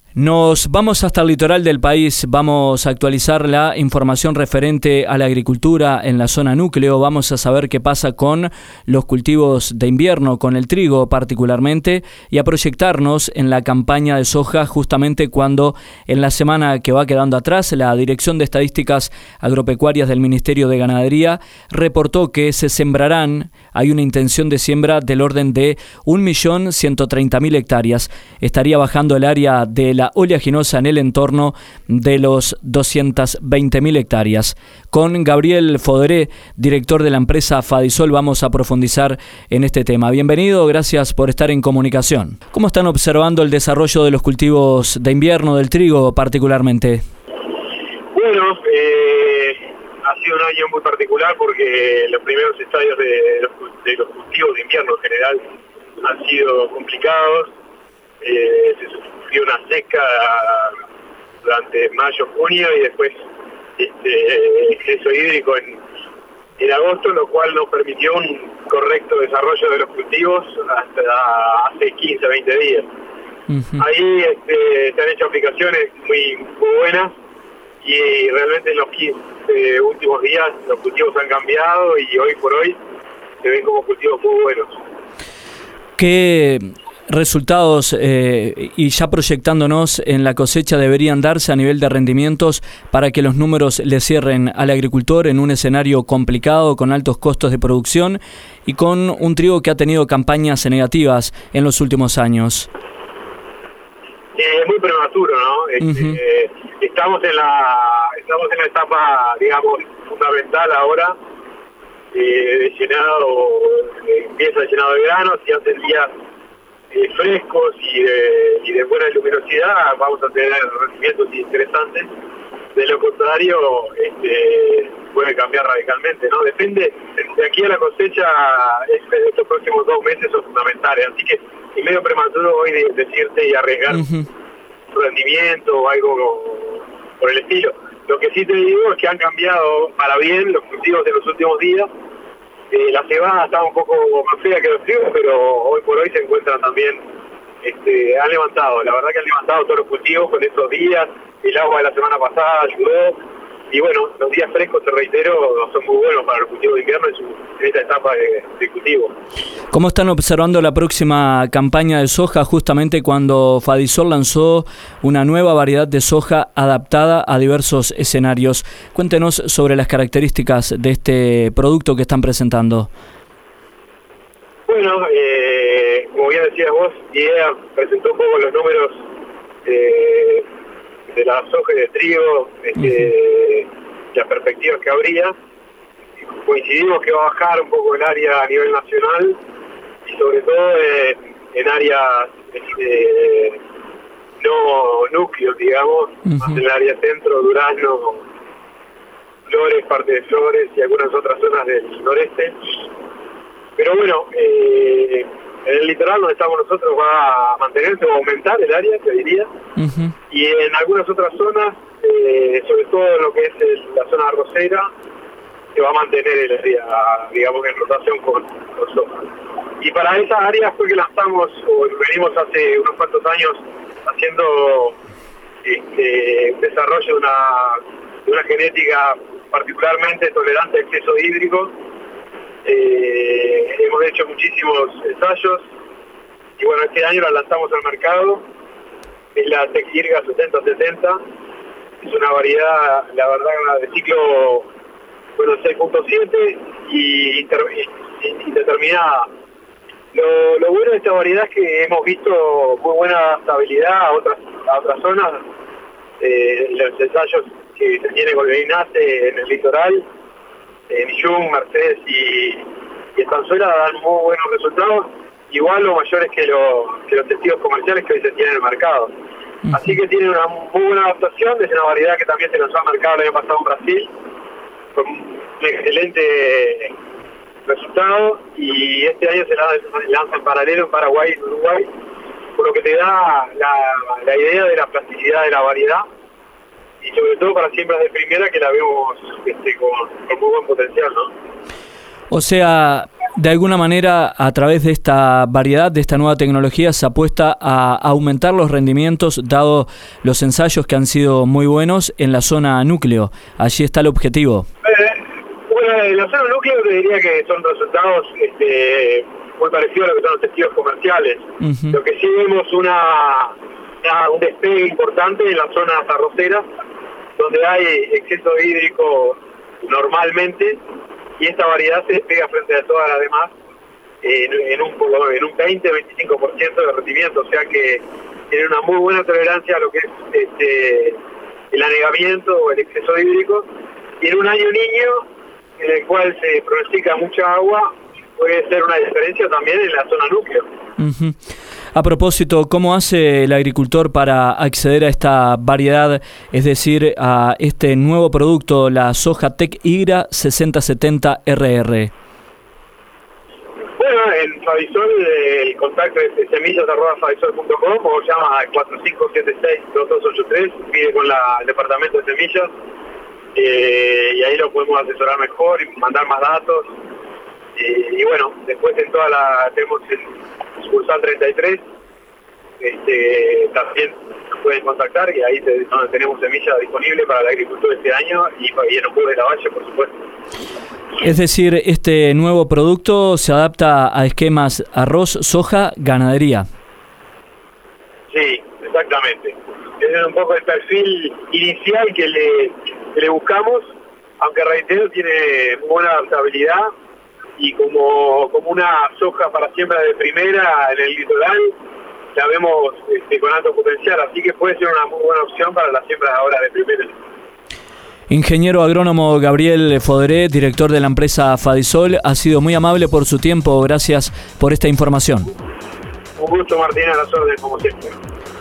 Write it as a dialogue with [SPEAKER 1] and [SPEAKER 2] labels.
[SPEAKER 1] Nos vamos hasta el litoral del país, vamos a actualizar la información referente a la agricultura en la zona núcleo, vamos a saber qué pasa con los cultivos de invierno, con el trigo particularmente, y a proyectarnos en la campaña de soja justamente cuando en la semana que va quedando atrás la Dirección de Estadísticas Agropecuarias del Ministerio de Ganadería reportó que se sembrarán, hay una intención de siembra del orden de 1.130.000 hectáreas, estaría bajando el área de la oleaginosa en el entorno de los 220.000 hectáreas. Con Gabriel Foderé, director de la empresa Fadisol, vamos a profundizar en este tema. Bienvenido, gracias por estar en comunicación. ¿Cómo están observando el desarrollo de los cultivos de invierno, del trigo particularmente?
[SPEAKER 2] Bueno, ha sido un año muy particular porque los primeros estadios de los cultivos de invierno en general han sido complicados. Se sufrió una seca durante mayo, junio y después exceso hídrico en agosto, lo cual no permitió un correcto desarrollo de los cultivos hasta hace 15, 20 días. Uh-huh. Ahí se han hecho aplicaciones muy buenas y realmente en los 15 últimos días los cultivos han cambiado y hoy por hoy se ven como cultivos muy buenos.
[SPEAKER 1] ¿Qué resultados y ya proyectándonos en la cosecha deberían darse a nivel de rendimientos para que los números le cierren al agricultor en un escenario complicado, con altos costos de producción y con un trigo que ha tenido campañas negativas en los últimos años?
[SPEAKER 2] Muy prematuro, ¿no?
[SPEAKER 1] Uh-huh.
[SPEAKER 2] Estamos en la etapa, digamos, fundamental ahora, de llenado, empieza el llenado de granos y hace días frescos y de buena luminosidad vamos a tener rendimientos interesantes. De lo contrario, puede cambiar radicalmente, ¿no? Depende, de aquí a la cosecha, estos próximos 2 meses son fundamentales, así que es medio prematuro hoy decirte y arriesgar un rendimiento o algo por el estilo. Lo que sí te digo es que han cambiado para bien los cultivos de los últimos días. La cebada está un poco más fea que los trigos, pero hoy por hoy se encuentran también, han levantado, la verdad que han levantado todos los cultivos con estos días, el agua de la semana pasada ayudó, y bueno, los días frescos, te reitero, son muy buenos para los cultivos de invierno en esta etapa de cultivo.
[SPEAKER 1] ¿Cómo están observando la próxima campaña de soja justamente cuando Fadisol lanzó una nueva variedad de soja adaptada a diversos escenarios? Cuéntenos sobre las características de este producto que están presentando.
[SPEAKER 2] Bueno, como bien decías vos, IDEA presentó un poco los números de la soja y de trigo, las perspectivas que habría. Coincidimos que va a bajar un poco el área a nivel nacional y sobre todo en áreas no núcleos, digamos, más en el área centro, Durazno, Flores, parte de Flores y algunas otras zonas del noreste. Pero bueno, en el litoral donde estamos nosotros va a mantenerse, va a aumentar el área, te diría. Uh-huh. Y en algunas otras zonas, sobre todo en lo que es la zona arrocera, se va a mantener el área, digamos, en rotación con soja. Y para esas áreas fue que lanzamos, o venimos hace unos cuantos años haciendo un desarrollo de una genética particularmente tolerante a exceso hídrico. Hemos hecho muchísimos ensayos y bueno, este año la lanzamos al mercado. Es la Texirga 7070, es una variedad, la verdad, de ciclo 6.7 y indeterminada. Lo bueno de esta variedad es que hemos visto muy buena estabilidad a otras zonas. Los ensayos que se tiene con el INASE en el litoral, en Iyung, Mercedes y Estanzuela dan muy buenos resultados, igual o mayores que los testigos comerciales que hoy se tienen en el mercado. Uh-huh. Así que tiene una muy buena adaptación, es una variedad que también se lanzó al mercado el año pasado en Brasil, con un excelente resultado, y este año se lanza en paralelo en Paraguay y en Uruguay, por lo que te da la idea de la plasticidad de la variedad, y sobre todo para siembras de primera que la vemos con muy buen potencial, ¿no?
[SPEAKER 1] O sea, De alguna manera, a través de esta variedad, de esta nueva tecnología, se apuesta a aumentar los rendimientos, dado los ensayos que han sido muy buenos en la zona núcleo. Allí está el objetivo.
[SPEAKER 2] Bueno, en la zona núcleo te diría que son resultados muy parecidos a lo que son los testigos comerciales. Uh-huh. Lo que sí vemos un despegue importante en las zonas arroceras, donde hay exceso hídrico normalmente, y esta variedad se despega frente a todas las demás en un 20-25% de rendimiento, o sea que tiene una muy buena tolerancia a lo que es el anegamiento o el exceso hídrico, y en un año niño en el cual se pronostica mucha agua puede ser una diferencia también en la zona núcleo.
[SPEAKER 1] Uh-huh. A propósito, ¿cómo hace el agricultor para acceder a esta variedad, es decir, a este nuevo producto, la soja Tec Igra 6070RR?
[SPEAKER 2] Bueno, en Fadisol el contacto es semillas@fadisol.com o llama al 4576-2283, pide con el departamento de semillas y ahí lo podemos asesorar mejor y mandar más datos. Y bueno, después tenemos el sucursal 33, también nos pueden contactar y ahí donde tenemos semillas disponibles para la agricultura este año y en octubre de la Valle, por supuesto.
[SPEAKER 1] Es decir, este nuevo producto se adapta a esquemas arroz, soja, ganadería.
[SPEAKER 2] Sí, exactamente. Ese es un poco el perfil inicial que le buscamos, aunque reitero, tiene buena adaptabilidad. Y como una soja para siembra de primera en el litoral, la vemos con alto potencial, así que puede ser una muy buena opción para las siembras ahora de primera.
[SPEAKER 1] Ingeniero agrónomo Gabriel Foderé, director de la empresa Fadisol, ha sido muy amable por su tiempo, gracias por esta información.
[SPEAKER 2] Un gusto, Martín, a las órdenes como siempre.